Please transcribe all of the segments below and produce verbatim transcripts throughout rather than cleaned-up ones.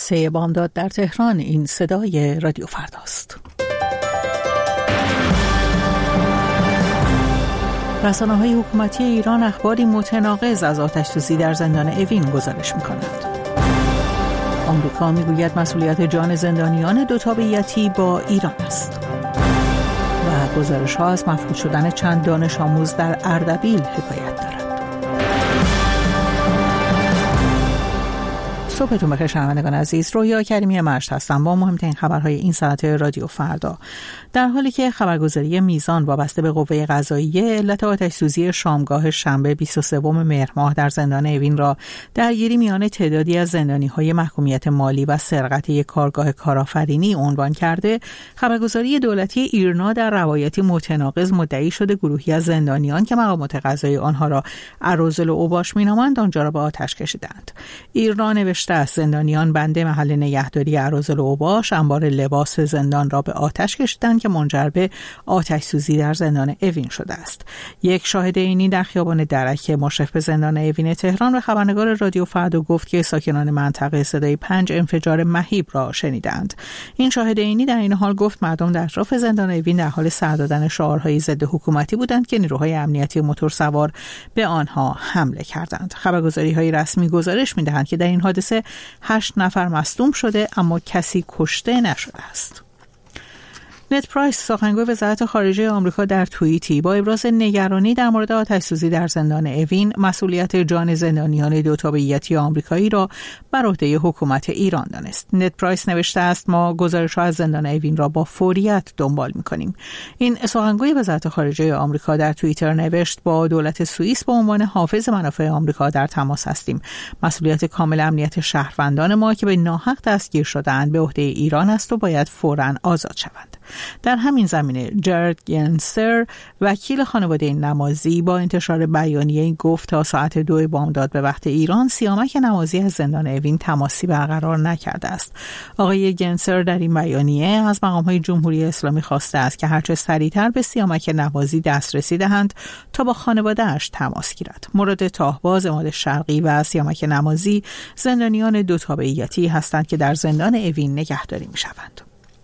سه بامداد در تهران. این صدای رادیو فرداست. رسانه‌های حکومتی ایران اخباری متناقض از آتش‌سوزی در زندان اوین گزارش می‌کنند. آمریکا می‌گوید مسئولیت جان زندانیان دو تابعیتی با ایران است. و گزارش‌ها از مفقود شدن چند دانش آموز در اردبیل حکایت دارد. صبحتون بخیر شنوندگان عزیز. رویا کریمی مشت هستم با مهمترین خبرهای این ساعت رادیو فردا. در حالی که خبرگزاری میزان وابسته به قوه قضاییه علت آتش‌سوزی شامگاه شنبه بیست و سوم مهر ماه در زندان اوین را درگیری میان تعدادی از زندانی‌های محکومیت مالی و سرقت یک کارگاه کارآفرینی عنوان کرده، خبرگزاری دولتی ایرنا در روایتی متناقض مدعی شده گروهی از زندانیان که مقامات قضایی آنها را اراذل و اوباش می‌نامند آنجا را به آتش کشیدند. ایرنا نوشته است زندانیان بنده محل نگهداری اراذل و اوباش انبار لباس زندان را به آتش کشیدند که منجر به آتش سوزی در زندان اوین شده است. یک شاهد عینی در خیابان درک مشرف به زندان اوین تهران به خبرنگار رادیو فردا گفت که ساکنان منطقه صدای پنج انفجار مهیب را شنیدند. این شاهد عینی در این حال گفت مردم در اطراف زندان اوین در حال سر دادن شعارهای ضد حکومتی بودند که نیروهای امنیتی موتورسوار به آنها حمله کردند. خبرگزاری‌های رسمی گزارش می‌دهند که در این حادثه هشت نفر مصدوم شده اما کسی کشته نشده است. نت پرایس سخنگوی وزارت خارجه آمریکا در توییتی با ابراز نگرانی در مورد آتش‌سوزی در زندان اوین مسئولیت جان زندانیان دو تابعیتی آمریکایی را بر عهده حکومت ایران دانست. نت پرایس نوشته است ما گزارش‌ها از زندان اوین را با فوریت دنبال می‌کنیم. این سخنگوی وزارت خارجه آمریکا در توییتر نوشت با دولت سوئیس به عنوان حافظ منافع آمریکا در تماس هستیم. مسئولیت کامل امنیت شهروندان ما که به ناحق دستگیر شده‌اند به عهده ایران است و باید فوراً آزاد شوند. در همین زمینه جرد گنسر وکیل خانواده نمازی با انتشار بیانیه گفت تا ساعت دو بامداد به وقت ایران سیامک نمازی از زندان اوین تماسی برقرار نکرده است. آقای گنسر در این بیانیه از مقام‌های جمهوری اسلامی خواسته است که هرچه سریعتر به سیامک نمازی دسترسی دهند تا با خانواده‌اش تماس گیرد. مورد تاهباز عماد شرقی و سیامک نمازی زندانیان دو تابعیتی هستند که در زندان اوین نگهداری می‌شوند.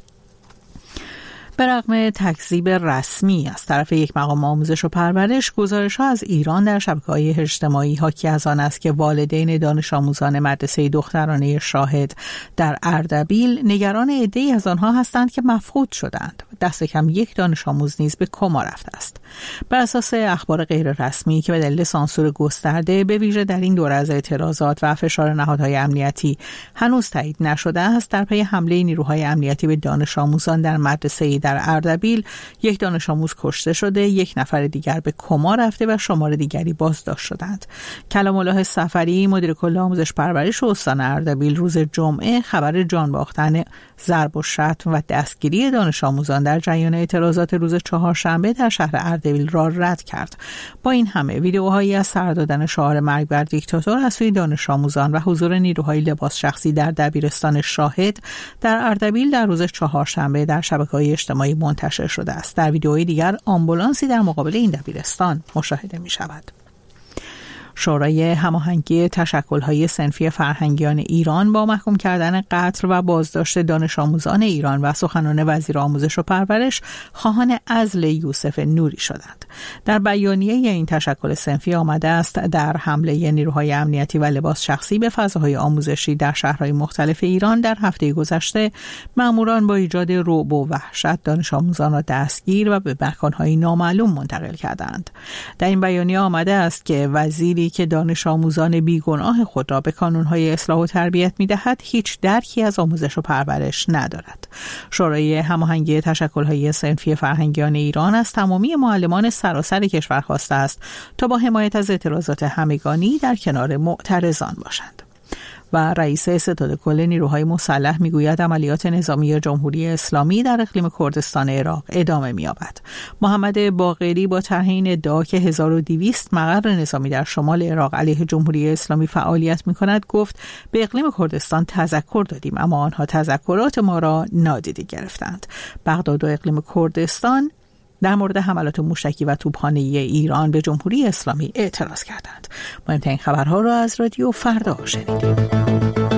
به رغم تکذیب رسمی از طرف یک مقام آموزش و پرورش، گزارش‌ها از ایران در شبکه‌های اجتماعی حاکی از آن است که والدین دانش آموزان مدرسه دخترانه شاهد در اردبیل نگران عده‌ای از آنها هستند که مفقود شدند. دست کم یک دانش آموز نیز به کما رفته است. بر اساس اخبار غیر رسمی که به دلیل سانسور گسترده به ویژه در این دوره از اعتراضات و فشار نهادهای امنیتی هنوز تایید نشده است، در پی حمله نیروهای امنیتی به دانش آموزان در مدرسه در اردبیل یک دانش آموز کشته شده، یک نفر دیگر به کما رفته و شمار دیگری بازداشت شدند. کلام الله صفری مدیر کل آموزش پرورش استان اردبیل روز جمعه خبر جان باختن ضرب و شتم و دستگیری دانش آموزان در جریان اعتراضات روز چهارشنبه در شهر اردبیل را رد کرد. با این همه ویدئوهایی از سر دادن شعار مرگ بر دیکتاتور از سوی دانش آموزان و حضور نیروهای لباس شخصی در دبیرستان شاهد در اردبیل در روز چهارشنبه در شبکه‌های اجتماعی منتشر شده است. در ویدئوی دیگر آمبولانسی در مقابل این دبیرستان مشاهده می شود. شورای هماهنگی تشکل‌های صنفی فرهنگیان ایران با محکوم کردن قتل و بازداشت دانش آموزان ایران و سخنان وزیر آموزش و پرورش خواهان عزل یوسف نوری شدند. در بیانیه این تشکل صنفی آمده است در حمله نیروهای امنیتی و لباس شخصی به فضاهای آموزشی در شهرهای مختلف ایران در هفته گذشته مأموران با ایجاد رعب و وحشت دانش آموزان را دستگیر و به مکان‌های نامعلوم منتقل کردند. در این بیانیه آمده است که وزیری که دانش آموزان بیگناه خود را به کانون‌های اصلاح و تربیت می‌دهد هیچ درکی از آموزش و پرورش ندارد. شورای هماهنگی تشکل‌های صنفی فرهنگیان ایران از تمامی معلمان سراسر کشور خواسته است تا با حمایت از اعتراضات همگانی در کنار معترضان باشند. و رئیس ستاد کل نیروهای مسلح میگوید عملیات نظامی جمهوری اسلامی در اقلیم کردستان عراق ادامه می‌یابد. محمد باقری با طرح این ادعا که هزار و دویست مقر نظامی در شمال عراق علیه جمهوری اسلامی فعالیت می‌کند گفت به اقلیم کردستان تذکر دادیم اما آنها تذکرات ما را نادیده گرفتند. بغداد و اقلیم کردستان در مورد حملات موشکی و توپخانه‌ای ایران به جمهوری اسلامی اعتراض کردند. مهمترین خبرها را از رادیو فردا شنیدید.